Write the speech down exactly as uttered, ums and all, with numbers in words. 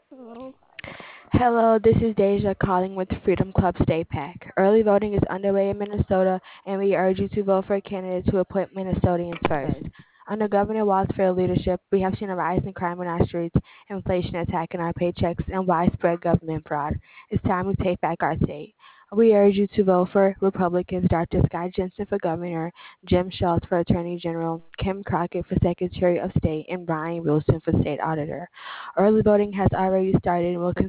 Hello. Hello, this is Deja calling with Freedom Club State PAC. Early voting is underway in Minnesota, and we urge you to vote for candidates who appoint Minnesotans first. Under Governor Walz's leadership, we have seen a rise in crime on our streets, inflation attacking our paychecks, and widespread government fraud. It's time we take back our state. We urge you to vote for Republicans Doctor Scott Jensen for governor, Jim Schultz for attorney general, Kim Crockett for secretary of state, and Brian Wilson for state auditor. Early voting has already started and will